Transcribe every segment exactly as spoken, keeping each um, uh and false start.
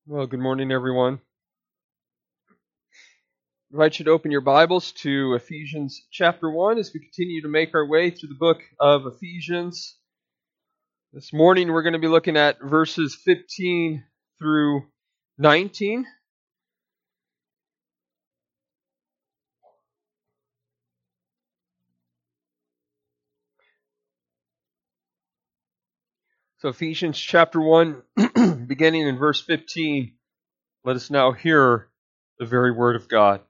Well, good morning, everyone. I invite you to open your Bibles to Ephesians chapter one as we continue to make our way through the book of Ephesians. This morning we're going to be looking at verses fifteen through nineteen. So Ephesians chapter one, beginning in verse fifteen, let us now hear the very word of God.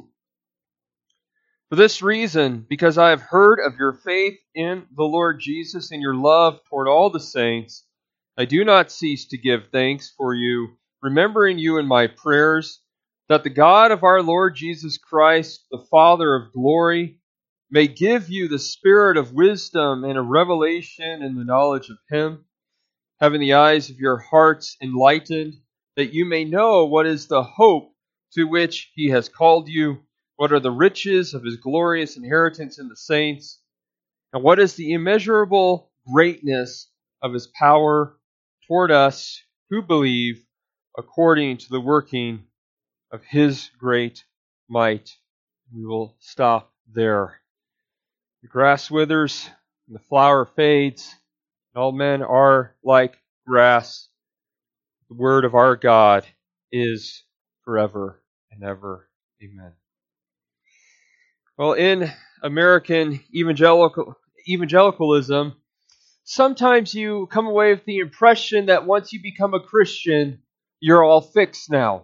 For this reason, because I have heard of your faith in the Lord Jesus and your love toward all the saints, I do not cease to give thanks for you, remembering you in my prayers, that the God of our Lord Jesus Christ, the Father of glory, may give you the spirit of wisdom and of revelation in the knowledge of Him, having the eyes of your hearts enlightened, that you may know what is the hope to which He has called you, what are the riches of His glorious inheritance in the saints, and what is the immeasurable greatness of His power toward us who believe, according to the working of His great might. We will stop there. The grass withers, and the flower fades, and all men are like grass. The word of our God is forever and ever. Amen. Well, in American evangelical evangelicalism, sometimes you come away with the impression that once you become a Christian, you're all fixed now.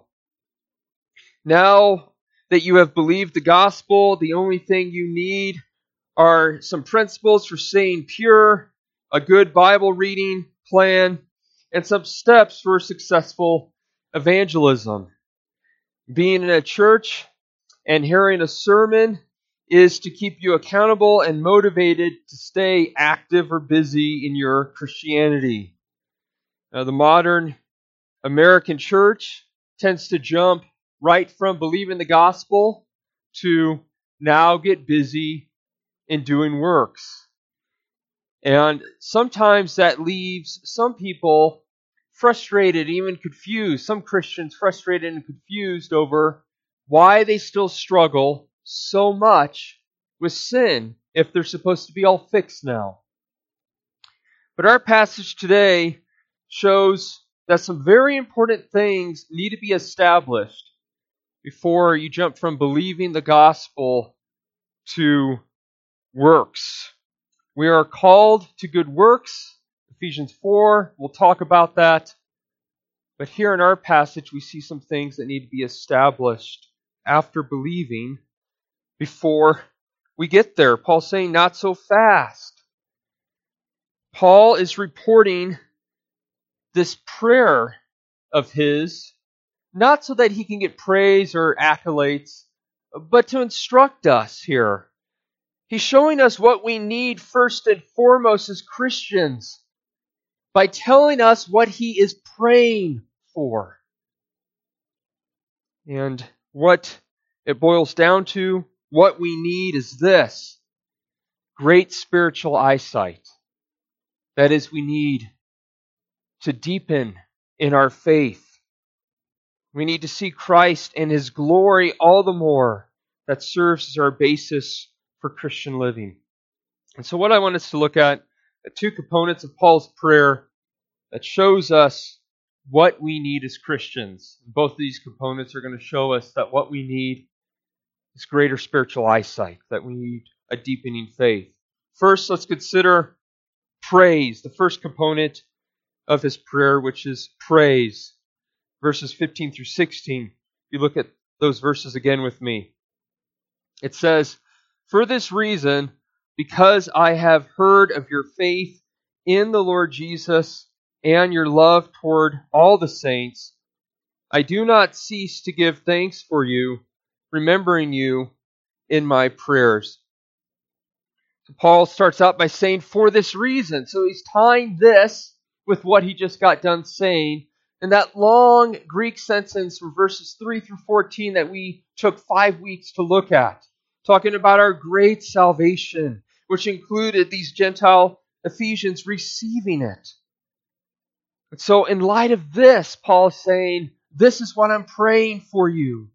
Now that you have believed the gospel, the only thing you need are some principles for staying pure, a good Bible reading plan, and some steps for successful evangelism. Being in a church and hearing a sermon is to keep you accountable and motivated to stay active or busy in your Christianity. Now, the modern American church tends to jump right from believing the gospel to now get busy in doing works. And sometimes that leaves some people frustrated, even confused, some Christians frustrated and confused over why they still struggle so much with sin if they're supposed to be all fixed now. But our passage today shows that some very important things need to be established before you jump from believing the gospel to works. We are called to good works. Ephesians four, we'll talk about that. But here in our passage, we see some things that need to be established after believing before we get there. Paul's saying, not so fast. Paul is reporting this prayer of his, not so that he can get praise or accolades, but to instruct us here. He's showing us what we need first and foremost as Christians by telling us what he is praying for. And what it boils down to, what we need is this: great spiritual eyesight. That is, we need to deepen in our faith. We need to see Christ and His glory all the more. That serves as our basis for Christian living. And so what I want us to look at are two components of Paul's prayer that shows us what we need as Christians. Both of these components are going to show us that what we need is greater spiritual eyesight, that we need a deepening faith. First, let's consider praise, the first component of his prayer, which is praise. Verses fifteen through sixteen. You look at those verses again with me. It says, "For this reason, because I have heard of your faith in the Lord Jesus and your love toward all the saints, I do not cease to give thanks for you, remembering you in my prayers." So Paul starts out by saying, for this reason. So he's tying this with what he just got done saying. And that long Greek sentence from verses three through fourteen that we took five weeks to look at, talking about our great salvation, which included these Gentile Ephesians receiving it. And so in light of this, Paul is saying, this is what I'm praying for you.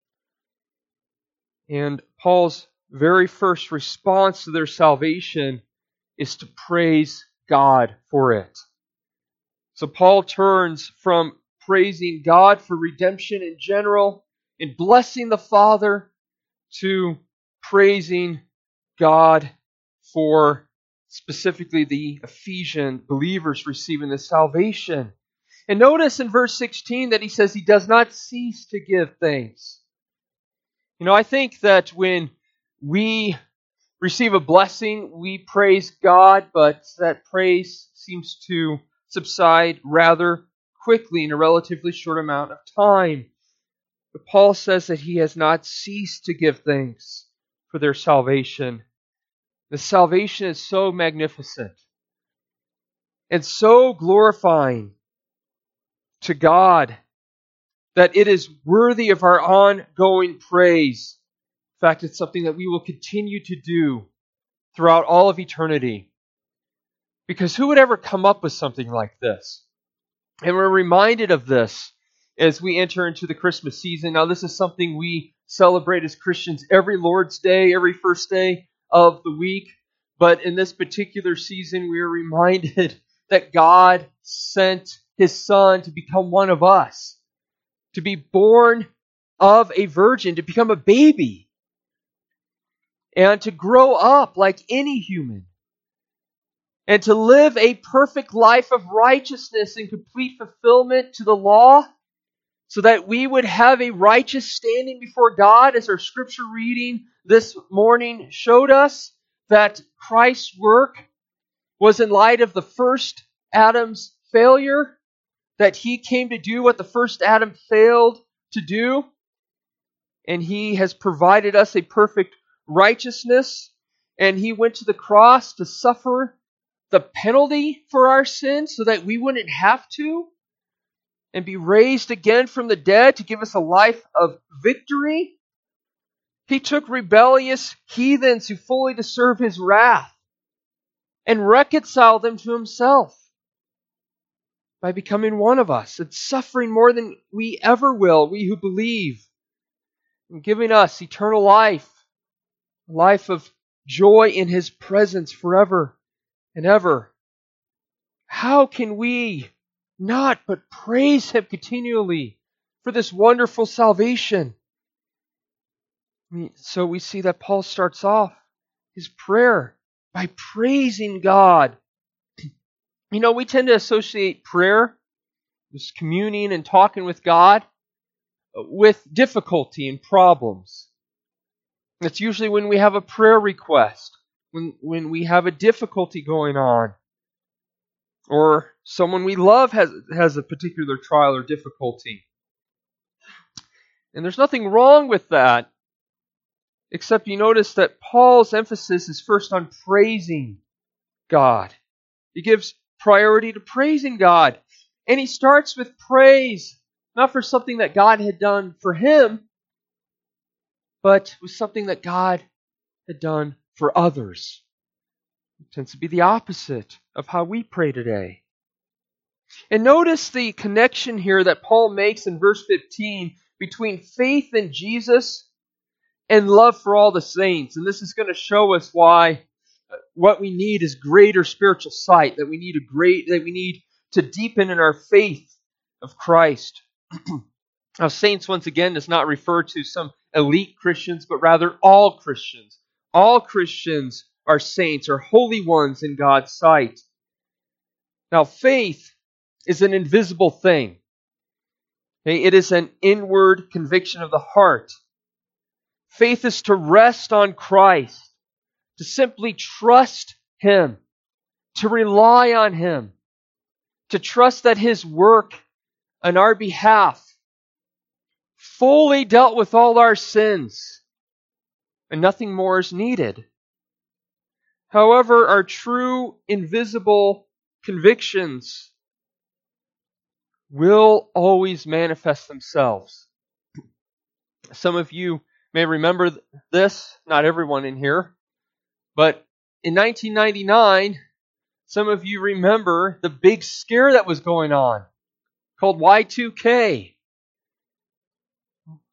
And Paul's very first response to their salvation is to praise God for it. So Paul turns from praising God for redemption in general and blessing the Father to praising God for specifically the Ephesian believers receiving the salvation. And notice in verse sixteen that he says he does not cease to give thanks. You know, I think that when we receive a blessing, we praise God, but that praise seems to subside rather quickly in a relatively short amount of time. But Paul says that he has not ceased to give thanks for their salvation. The salvation is so magnificent and so glorifying to God that it is worthy of our ongoing praise. In fact, it's something that we will continue to do throughout all of eternity. Because who would ever come up with something like this? And we're reminded of this as we enter into the Christmas season. Now, this is something we celebrate as Christians every Lord's Day, every first day of the week. But in this particular season, we are reminded that God sent His Son to become one of us, to be born of a virgin, to become a baby, and to grow up like any human, and to live a perfect life of righteousness and complete fulfillment to the law, so that we would have a righteous standing before God, as our scripture reading this morning showed us, that Christ's work was in light of the first Adam's failure, that He came to do what the first Adam failed to do, and He has provided us a perfect righteousness, and He went to the cross to suffer the penalty for our sins so that we wouldn't have to, and be raised again from the dead to give us a life of victory. He took rebellious heathens who fully deserve His wrath and reconciled them to Himself by becoming one of us and suffering more than we ever will, we who believe, and giving us eternal life, a life of joy in His presence forever and ever. How can we not but praise Him continually for this wonderful salvation? So we see that Paul starts off his prayer by praising God. You know, we tend to associate prayer, this communing and talking with God, with difficulty and problems. That's usually when we have a prayer request, when, when we have a difficulty going on, or someone we love has, has a particular trial or difficulty. And there's nothing wrong with that, except you notice that Paul's emphasis is first on praising God. He gives priority to praising God. And he starts with praise, not for something that God had done for him, but with something that God had done for others. It tends to be the opposite of how we pray today. And notice the connection here that Paul makes in verse fifteen between faith in Jesus and love for all the saints. And this is going to show us why what we need is greater spiritual sight, that we need a great, that we need to deepen in our faith of Christ. Now, saints, once again, does not refer to some elite Christians, but rather all Christians. All Christians are saints, are holy ones in God's sight. Now, faith is an invisible thing. Okay? It is an inward conviction of the heart. Faith is to rest on Christ, to simply trust Him, to rely on Him, to trust that His work on our behalf fully dealt with all our sins, and nothing more is needed. However, our true invisible convictions will always manifest themselves. Some of you may remember this, not everyone in here, but in nineteen ninety-nine, some of you remember the big scare that was going on called Y two K.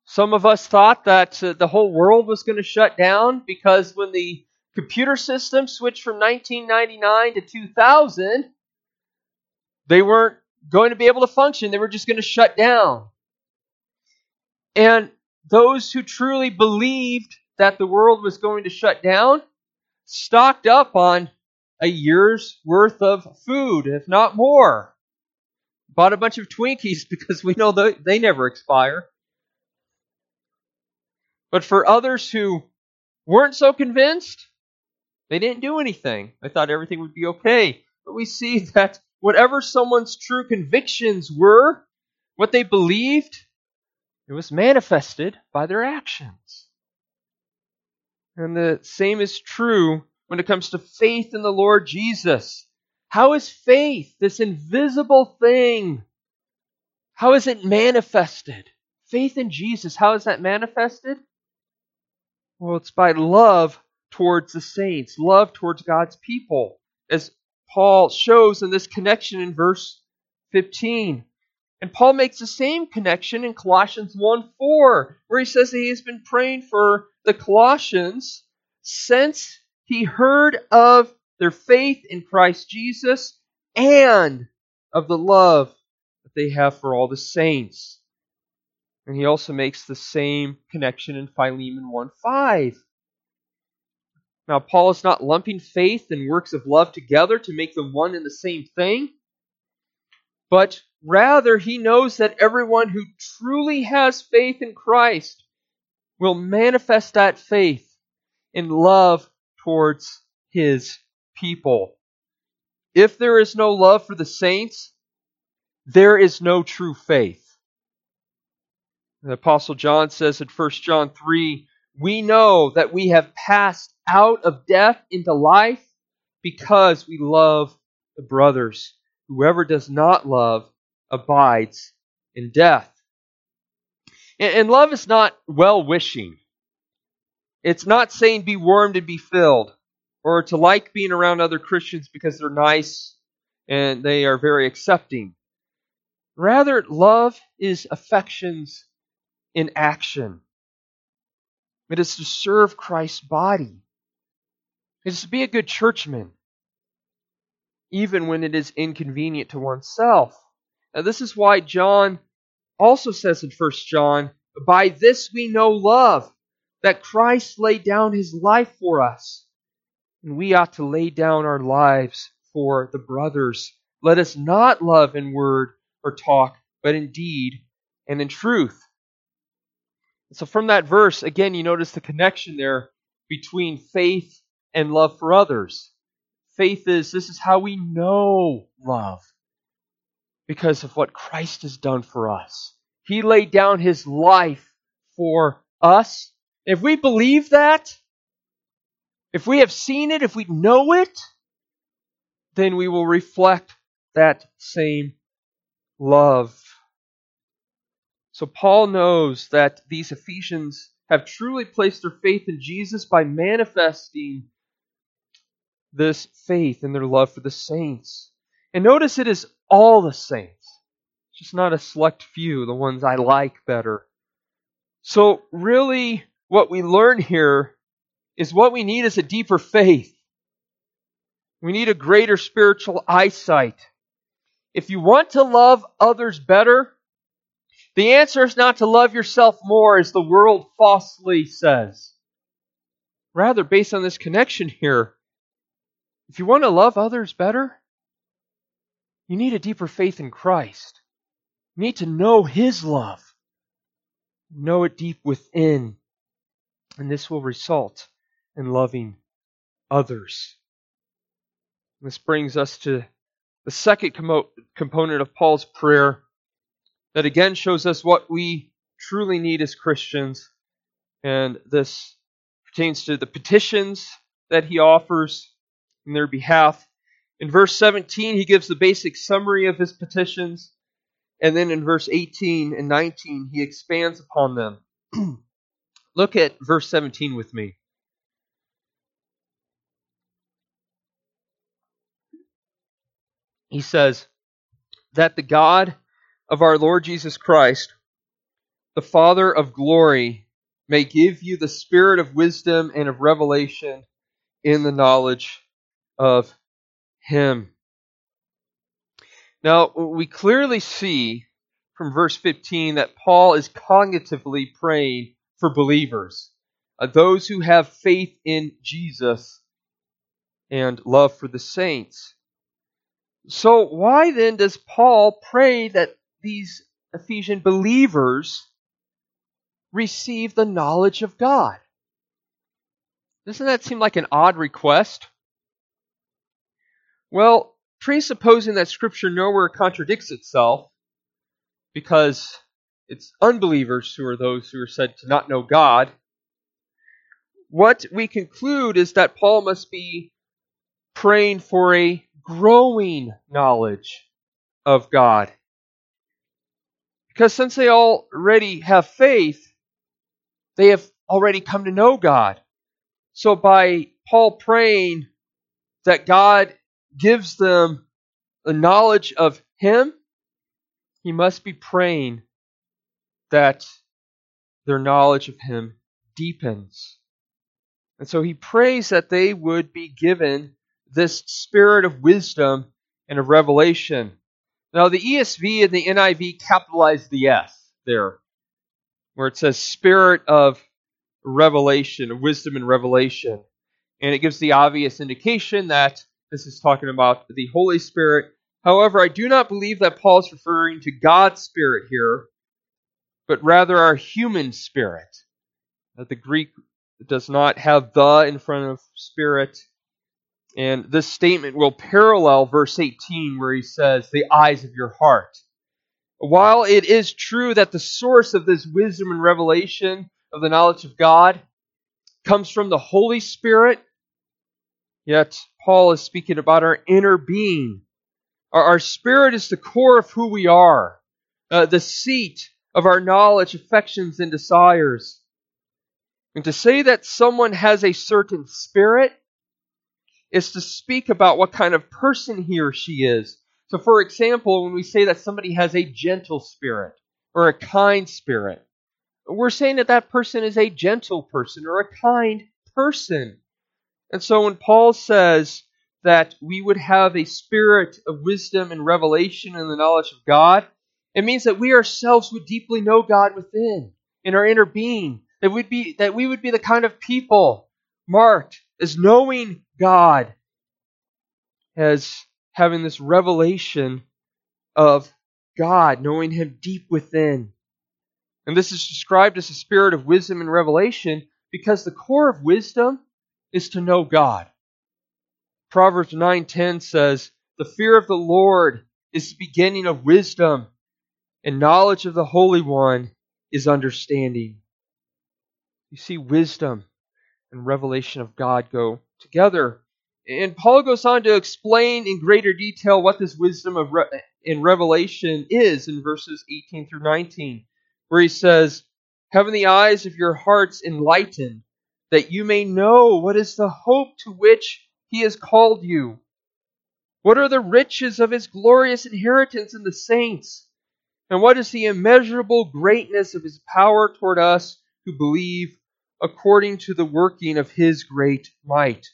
Some of us thought that uh, the whole world was going to shut down because when the computer system switched from nineteen ninety-nine to two thousand, they weren't going to be able to function. They were just going to shut down. And those who truly believed that the world was going to shut down stocked up on a year's worth of food, if not more. Bought a bunch of Twinkies because we know that they never expire. But for others who weren't so convinced, they didn't do anything. They thought everything would be okay. But we see that whatever someone's true convictions were, what they believed, it was manifested by their actions. And the same is true when it comes to faith in the Lord Jesus. How is faith, this invisible thing, how is it manifested? Faith in Jesus, how is that manifested? Well, it's by love towards the saints, love towards God's people, as Paul shows in this connection in verse fifteen. And Paul makes the same connection in Colossians one four, where he says that he has been praying for the Colossians since he heard of their faith in Christ Jesus and of the love that they have for all the saints. And he also makes the same connection in Philemon one five. Now, Paul is not lumping faith and works of love together to make them one and the same thing, but rather he knows that everyone who truly has faith in Christ will manifest that faith in love towards his people. If there is no love for the saints, there is no true faith. The Apostle John says in First John three, we know that we have passed out of death into life because we love the brothers. Whoever does not love abides in death. And love is not well-wishing. It's not saying be warmed and be filled, or to like being around other Christians because they're nice and they are very accepting. Rather, love is affections in action. It is to serve Christ's body. It is to be a good churchman, even when it is inconvenient to oneself. Now, this is why John also says in First John, by this we know love, that Christ laid down his life for us, and we ought to lay down our lives for the brothers. Let us not love in word or talk, but in deed and in truth. So from that verse, again, you notice the connection there between faith and love for others. Faith is, this is how we know love, because of what Christ has done for us. He laid down his life for us. If we believe that, if we have seen it, if we know it, then we will reflect that same love. So Paul knows that these Ephesians have truly placed their faith in Jesus by manifesting this faith in their love for the saints. And notice it is all the saints. It's just not a select few, the ones I like better. So really what we learn here is what we need is a deeper faith. We need a greater spiritual eyesight. If you want to love others better, the answer is not to love yourself more, as the world falsely says. Rather, based on this connection here, if you want to love others better, you need a deeper faith in Christ. You need to know his love. Know it deep within. And this will result in loving others. This brings us to the second com- component of Paul's prayer, that again shows us what we truly need as Christians. And this pertains to the petitions that he offers in their behalf. In verse seventeen, he gives the basic summary of his petitions. And then in verse eighteen and nineteen, he expands upon them. Look at verse seventeen with me. He says, that the God of our Lord Jesus Christ, the Father of glory may give you the spirit of wisdom and of revelation in the knowledge of Him. Now, we clearly see from verse fifteen that Paul is cognitively praying for believers, uh, those who have faith in Jesus and love for the saints. So why then does Paul pray that these Ephesian believers receive the knowledge of God? Doesn't that seem like an odd request? Well, presupposing that Scripture nowhere contradicts itself, because it's unbelievers who are those who are said to not know God, what we conclude is that Paul must be praying for a growing knowledge of God. Because since they already have faith, they have already come to know God. So by Paul praying that God gives them the knowledge of Him, he must be praying that their knowledge of Him deepens. And so he prays that they would be given this spirit of wisdom and of revelation. Now the E S V and the N I V capitalize the S there, where it says spirit of revelation, of wisdom and revelation. And it gives the obvious indication that this is talking about the Holy Spirit. However, I do not believe that Paul is referring to God's Spirit here, but rather our human spirit. Uh, the Greek does not have the in front of spirit. And this statement will parallel verse eighteen where he says, the eyes of your heart. While it is true that the source of this wisdom and revelation of the knowledge of God comes from the Holy Spirit, yet Paul is speaking about our inner being. Our, our spirit is the core of who we are, uh, the seat of our knowledge, affections, and desires. And to say that someone has a certain spirit is to speak about what kind of person he or she is. So for example, when we say that somebody has a gentle spirit or a kind spirit, we're saying that that person is a gentle person or a kind person. And so when Paul says that we would have a spirit of wisdom and revelation in the knowledge of God, it means that we ourselves would deeply know God within, in our inner being. That we'd be that we would be the kind of people marked as knowing God, as having this revelation of God, knowing Him deep within. And this is described as a spirit of wisdom and revelation because the core of wisdom is to know God. Proverbs nine ten says, the fear of the Lord is the beginning of wisdom, and knowledge of the Holy One is understanding. You see, wisdom and revelation of God go together. And Paul goes on to explain in greater detail what this wisdom of re- in revelation is in verses eighteen through nineteen, where he says, having the eyes of your hearts enlightened, that you may know what is the hope to which He has called you. What are the riches of His glorious inheritance in the saints? And what is the immeasurable greatness of His power toward us who believe, according to the working of His great might?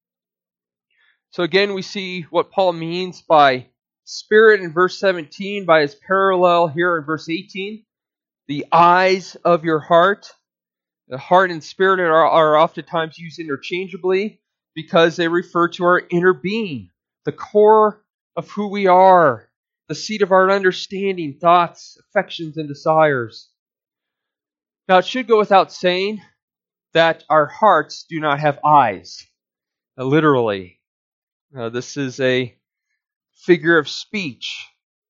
So again, we see what Paul means by spirit in verse seventeen, by his parallel here in verse eighteen. The eyes of your heart. The heart and spirit are, are oftentimes used interchangeably because they refer to our inner being, the core of who we are, the seat of our understanding, thoughts, affections, and desires. Now, it should go without saying that our hearts do not have eyes, uh, literally. Uh, this is a figure of speech.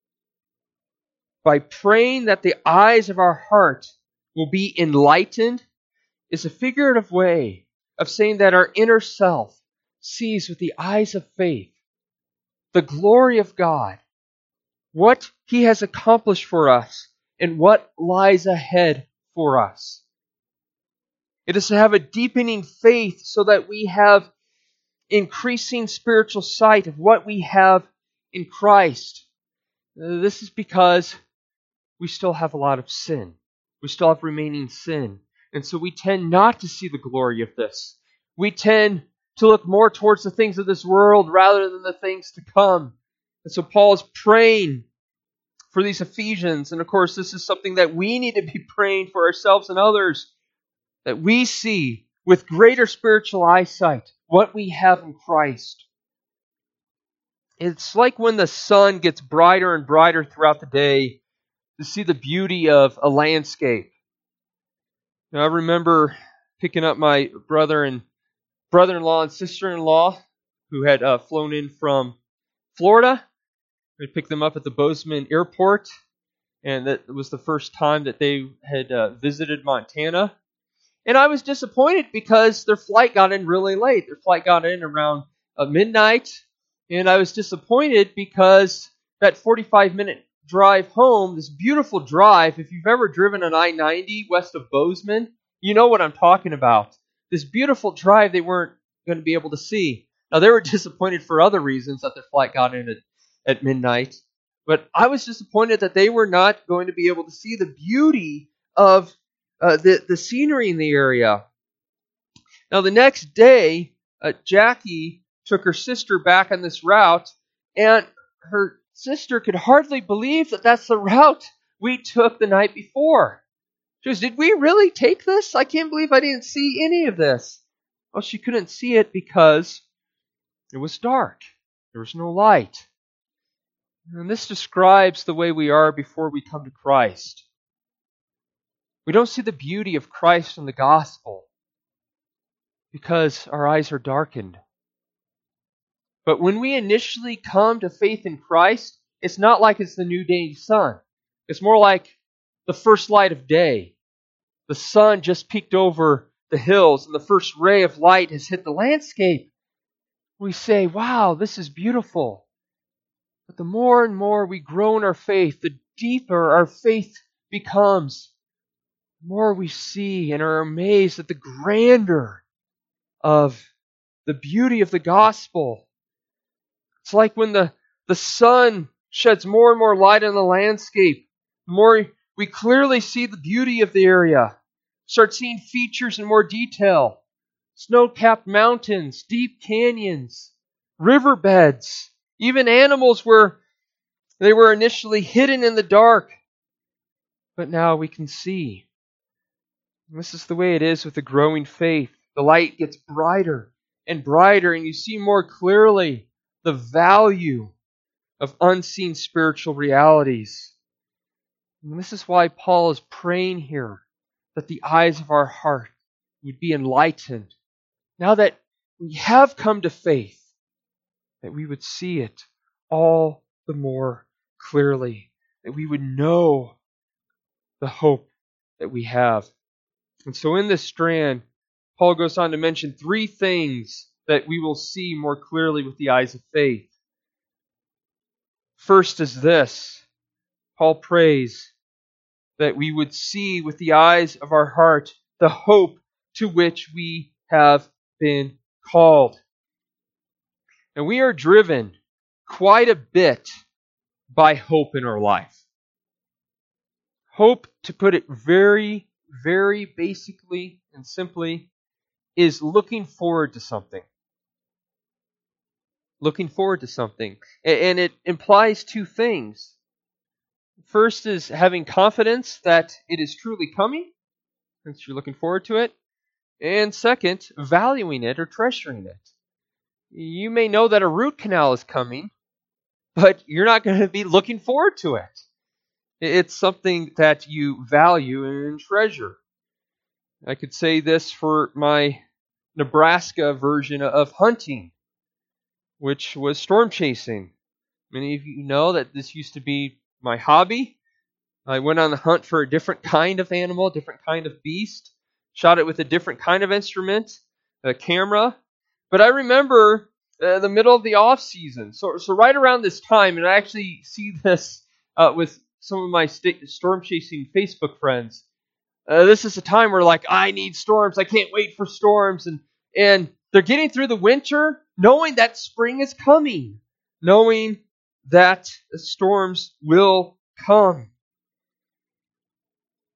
By praying that the eyes of our heart will be enlightened is a figurative way of saying that our inner self sees with the eyes of faith the glory of God, what He has accomplished for us, and what lies ahead for us. It is to have a deepening faith so that we have increasing spiritual sight of what we have in Christ. This is because we still have a lot of sin We still have remaining sin. And so we tend not to see the glory of this. We tend to look more towards the things of this world rather than the things to come. And so Paul is praying for these Ephesians. And of course, this is something that we need to be praying for ourselves and others, that we see with greater spiritual eyesight what we have in Christ. It's like when the sun gets brighter and brighter throughout the day to see the beauty of a landscape. Now, I remember picking up my brother and brother-in-law and sister-in-law who had uh, flown in from Florida. We picked them up at the Bozeman Airport, and that was the first time that they had uh, visited Montana. And I was disappointed because their flight got in really late. Their flight got in around uh, midnight, and I was disappointed because that forty-five minute drive home, this beautiful drive, if you've ever driven an I ninety west of Bozeman, you know what I'm talking about. This beautiful drive they weren't going to be able to see. Now, they were disappointed for other reasons that their flight got in at at midnight. But I was disappointed that they were not going to be able to see the beauty of uh, the, the scenery in the area. Now, the next day, uh, Jackie took her sister back on this route, and her sister could hardly believe that that's the route we took the night before. She goes, "Did we really take this? I can't believe I didn't see any of this." Well, she couldn't see it because it was dark. There was no light. And this describes the way we are before we come to Christ. We don't see the beauty of Christ in the gospel because our eyes are darkened. But when we initially come to faith in Christ, it's not like it's the new day sun. It's more like the first light of day. The sun just peeked over the hills and the first ray of light has hit the landscape. We say, "Wow, this is beautiful." But the more and more we grow in our faith, the deeper our faith becomes, the more we see and are amazed at the grandeur of the beauty of the gospel. It's like when the, the sun sheds more and more light on the landscape, the more we clearly see the beauty of the area, start seeing features in more detail. Snow-capped mountains, deep canyons, riverbeds, even animals where they were initially hidden in the dark, but now we can see. And this is the way it is with the growing faith. The light gets brighter and brighter, and you see more clearly the value of unseen spiritual realities. And this is why Paul is praying here, that the eyes of our heart would be enlightened. Now that we have come to faith, that we would see it all the more clearly, that we would know the hope that we have. And so in this strand, Paul goes on to mention three things that we will see more clearly with the eyes of faith. First is this: Paul prays that we would see with the eyes of our heart the hope to which we have been called. And we are driven quite a bit by hope in our life. Hope, to put it very, very basically and simply, is looking forward to something. Looking forward to something. And it implies two things. First is having confidence that it is truly coming, since you're looking forward to it. And second, valuing it or treasuring it. You may know that a root canal is coming, but you're not going to be looking forward to it. It's something that you value and treasure. I could say this for my Nebraska version of hunting, which was storm chasing. Many of you know that this used to be my hobby. I went on the hunt for a different kind of animal, a different kind of beast, shot it with a different kind of instrument, a camera. But I remember uh, the middle of the off season, so so right around this time, and I actually see this uh, with some of my st- storm chasing Facebook friends. Uh, this is a time where like I need storms, I can't wait for storms, and and they're getting through the winter, knowing that spring is coming, knowing that the storms will come.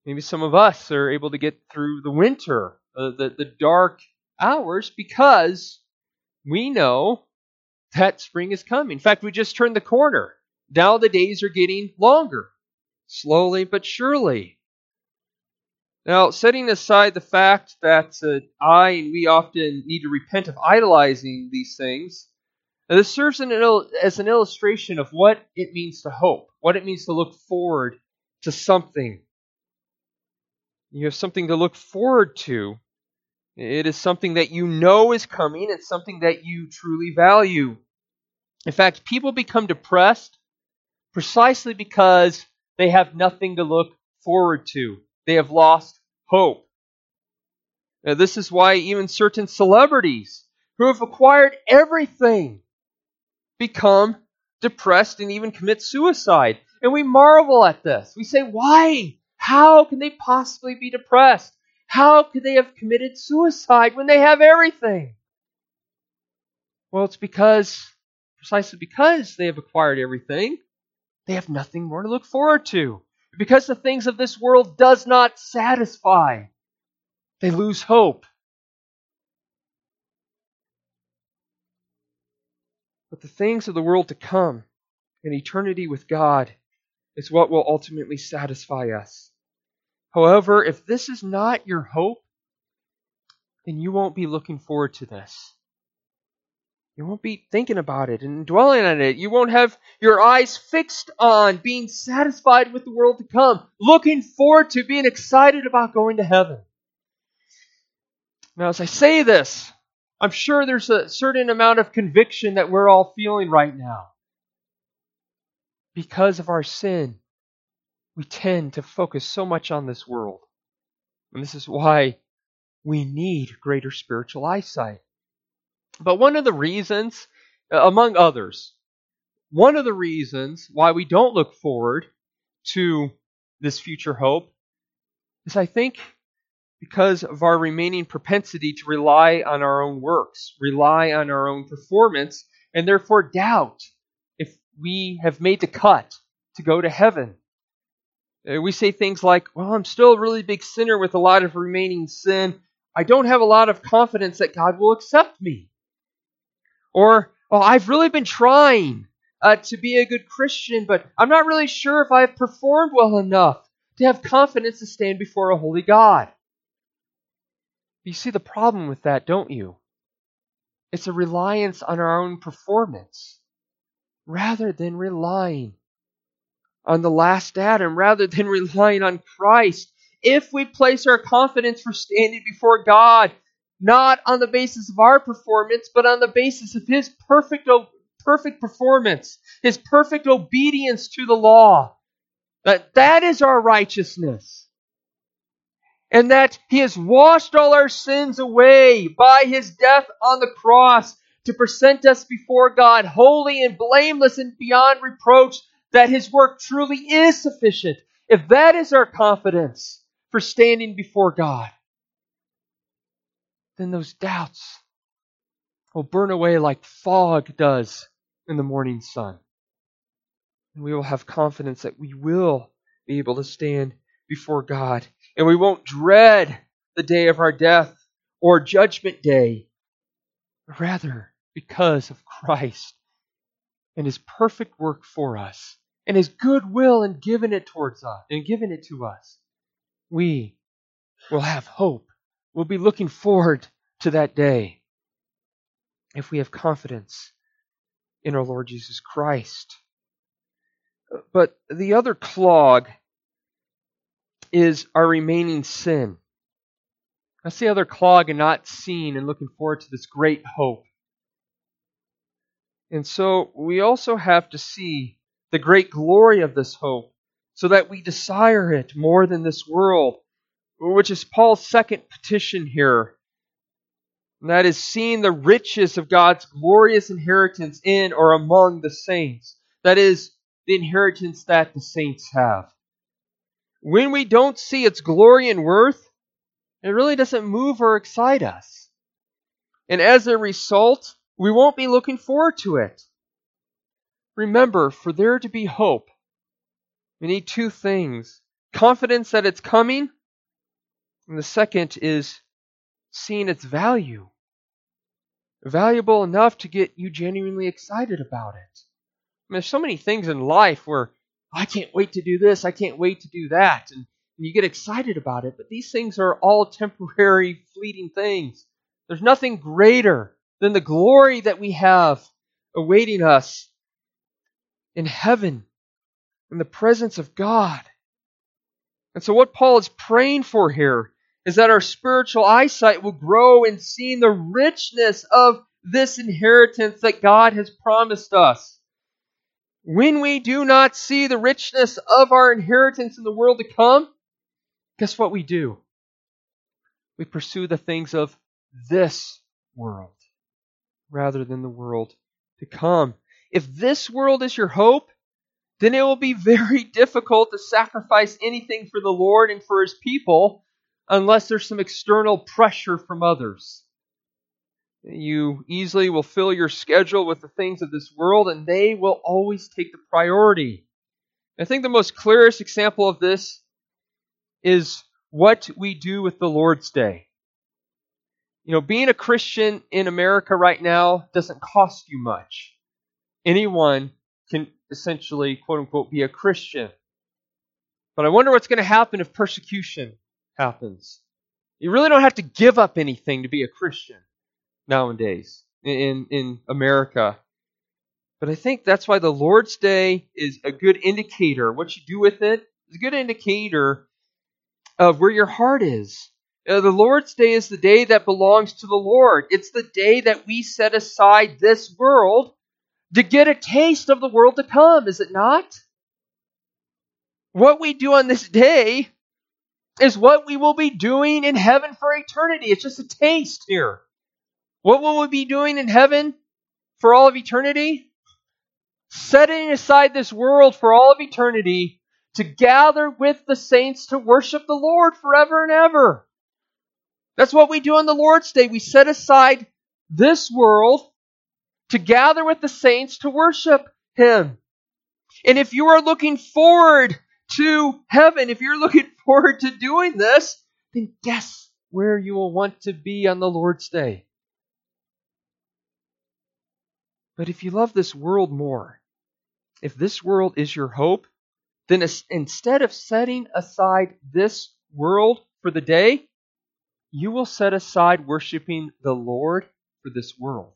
Maybe some of us are able to get through the winter, uh, the, the dark hours, because we know that spring is coming. In fact, we just turned the corner. Now the days are getting longer, slowly but surely. Now, setting aside the fact that uh, I and we often need to repent of idolizing these things, this serves an il- as an illustration of what it means to hope, what it means to look forward to something. You have something to look forward to. It is something that you know is coming. It's something that you truly value. In fact, people become depressed precisely because they have nothing to look forward to. They have lost hope. Now, this is why even certain celebrities who have acquired everything become depressed and even commit suicide. And we marvel at this. We say, why? How can they possibly be depressed? How could they have committed suicide when they have everything? Well, it's because, precisely because they have acquired everything, they have nothing more to look forward to. Because the things of this world does not satisfy, they lose hope. But the things of the world to come, and eternity with God, is what will ultimately satisfy us. However, if this is not your hope, then you won't be looking forward to this. You won't be thinking about it and dwelling on it. You won't have your eyes fixed on being satisfied with the world to come, looking forward to being excited about going to heaven. Now, as I say this, I'm sure there's a certain amount of conviction that we're all feeling right now. Because of our sin, we tend to focus so much on this world. And this is why we need greater spiritual eyesight. But one of the reasons, among others, one of the reasons why we don't look forward to this future hope is, I think, because of our remaining propensity to rely on our own works, rely on our own performance, and therefore doubt if we have made the cut to go to heaven. We say things like, well, I'm still a really big sinner with a lot of remaining sin. I don't have a lot of confidence that God will accept me. Or, well, I've really been trying uh, to be a good Christian, but I'm not really sure if I've performed well enough to have confidence to stand before a holy God. You see the problem with that, don't you? It's a reliance on our own performance rather than relying on the last Adam, rather than relying on Christ. If we place our confidence for standing before God, not on the basis of our performance, but on the basis of His perfect, perfect performance, His perfect obedience to the law, that that is our righteousness. And that He has washed all our sins away by His death on the cross to present us before God holy and blameless and beyond reproach, that His work truly is sufficient. If that is our confidence for standing before God, then those doubts will burn away like fog does in the morning sun. And we will have confidence that we will be able to stand before God. And we won't dread the day of our death or judgment day. Rather, because of Christ and His perfect work for us and His goodwill in giving it towards us and giving it to us, we will have hope. We'll be looking forward to that day if we have confidence in our Lord Jesus Christ. But the other clog is our remaining sin. That's the other clog in not seeing and looking forward to this great hope. And so we also have to see the great glory of this hope so that we desire it more than this world, which is Paul's second petition here. And that is seeing the riches of God's glorious inheritance in or among the saints. That is, the inheritance that the saints have. When we don't see its glory and worth, it really doesn't move or excite us. And as a result, we won't be looking forward to it. Remember, for there to be hope, we need two things. confidence that it's coming. And the second is seeing its value. Valuable enough to get you genuinely excited about it. I mean, there's so many things in life where I can't wait to do this, I can't wait to do that. And, and you get excited about it, but these things are all temporary, fleeting things. There's nothing greater than the glory that we have awaiting us in heaven, in the presence of God. And so what Paul is praying for here is that our spiritual eyesight will grow in seeing the richness of this inheritance that God has promised us. When we do not see the richness of our inheritance in the world to come, guess what we do? We pursue the things of this world rather than the world to come. If this world is your hope, then it will be very difficult to sacrifice anything for the Lord and for His people unless there's some external pressure from others. You easily will fill your schedule with the things of this world, and they will always take the priority. I think the most clearest example of this is what we do with the Lord's Day. You know, being a Christian in America right now doesn't cost you much. Anyone can essentially, quote unquote, be a Christian. But I wonder what's going to happen if persecution happens. You really don't have to give up anything to be a Christian nowadays in, in America. But I think that's why the Lord's Day is a good indicator. What you do with it is a good indicator of where your heart is. Uh, the Lord's Day is the day that belongs to the Lord. It's the day that we set aside this world to get a taste of the world to come, is it not? What we do on this day is what we will be doing in heaven for eternity. It's just a taste here. What will we be doing in heaven for all of eternity? Setting aside this world for all of eternity to gather with the saints to worship the Lord forever and ever. That's what we do on the Lord's Day. We set aside this world to gather with the saints to worship Him. And if you are looking forward to heaven, if you're looking forward to doing this, then guess where you will want to be on the Lord's Day. But if you love this world more, if this world is your hope, then instead of setting aside this world for the day, you will set aside worshiping the Lord for this world.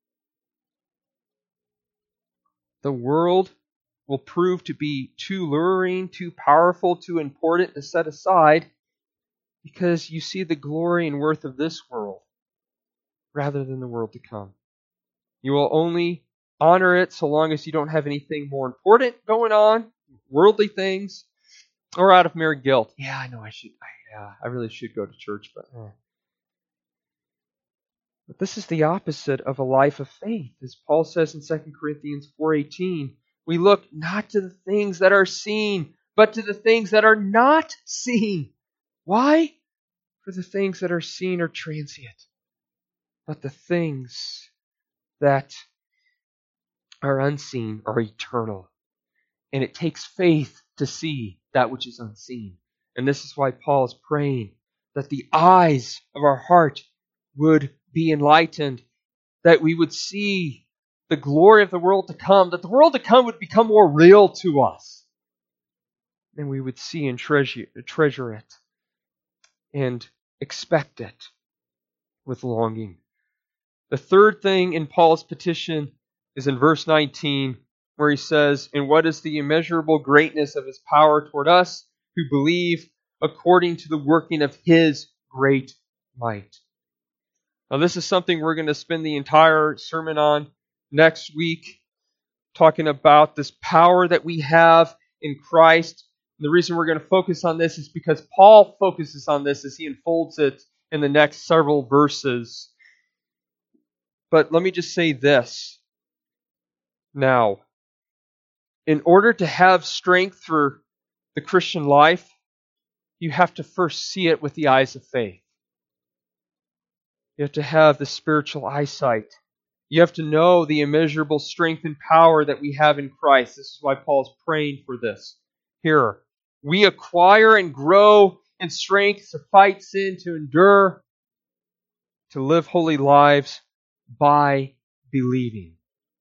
The world will prove to be too luring, too powerful, too important to set aside because you see the glory and worth of this world rather than the world to come. You will only honor it so long as you don't have anything more important going on, worldly things, or out of mere guilt. Yeah, I know I should. I, yeah, I really should go to church, but eh. But this is the opposite of a life of faith. As Paul says in Second Corinthians four eighteen, we look not to the things that are seen, but to the things that are not seen. Why? For the things that are seen are transient, but the things that are unseen are eternal. And it takes faith to see that which is unseen. And this is why Paul is praying that the eyes of our heart would be enlightened, that we would see the glory of the world to come, that the world to come would become more real to us. And we would see and treasure, treasure it and expect it with longing. The third thing in Paul's petition is in verse nineteen, where he says, "And what is the immeasurable greatness of His power toward us who believe according to the working of His great might." Now, this is something we're going to spend the entire sermon on next week, talking about this power that we have in Christ. And the reason we're going to focus on this is because Paul focuses on this as he unfolds it in the next several verses. But let me just say this now. In order to have strength for the Christian life, you have to first see it with the eyes of faith. You have to have the spiritual eyesight. You have to know the immeasurable strength and power that we have in Christ. This is why Paul is praying for this here. we acquire and grow in strength to fight sin, to endure, to live holy lives by believing.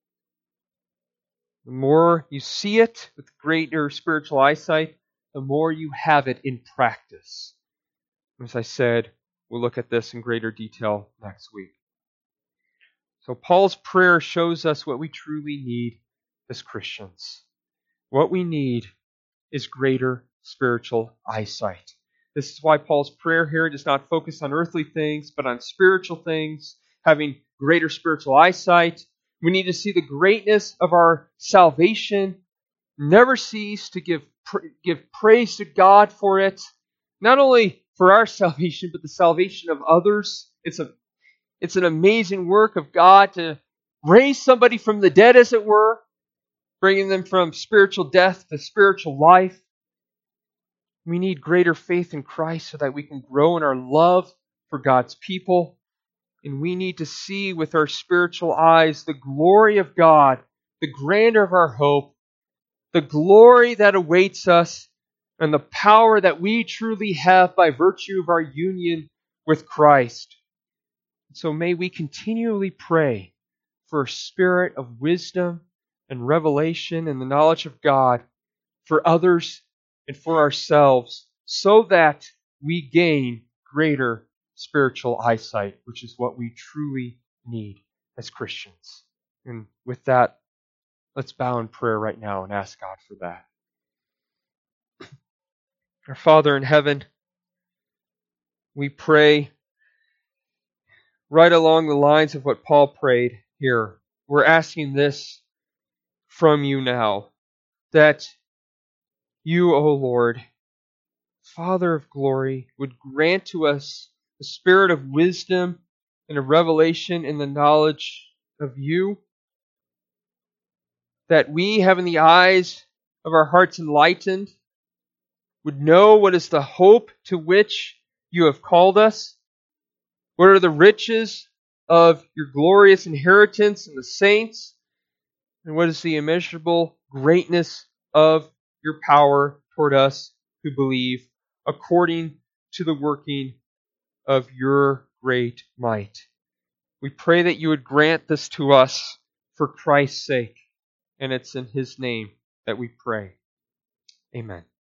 The more you see it with greater spiritual eyesight, the more you have it in practice. As I said, we'll look at this in greater detail next week. So Paul's prayer shows us what we truly need as Christians. What we need is greater spiritual eyesight. This is why Paul's prayer here does not focus on earthly things, but on spiritual things, having greater spiritual eyesight. We need to see the greatness of our salvation, never cease to give, give praise to God for it, not only for our salvation, but the salvation of others. It's a It's an amazing work of God to raise somebody from the dead, as it were, bringing them from spiritual death to spiritual life. We need greater faith in Christ so that we can grow in our love for God's people. And we need to see with our spiritual eyes the glory of God, the grandeur of our hope, the glory that awaits us, and the power that we truly have by virtue of our union with Christ. So may we continually pray for a spirit of wisdom and revelation and the knowledge of God for others and for ourselves, so that we gain greater spiritual eyesight, which is what we truly need as Christians. And with that, let's bow in prayer right now and ask God for that. Our Father in heaven, we pray right along the lines of what Paul prayed here. We're asking this from you now, that you, O Lord, Father of glory, would grant to us the spirit of wisdom and of revelation in the knowledge of you, that we, having the eyes of our hearts enlightened, would know what is the hope to which you have called us, what are the riches of your glorious inheritance in the saints, and what is the immeasurable greatness of your power toward us who believe, according to the working of your great might. We pray that you would grant this to us for Christ's sake, and it's in His name that we pray. Amen.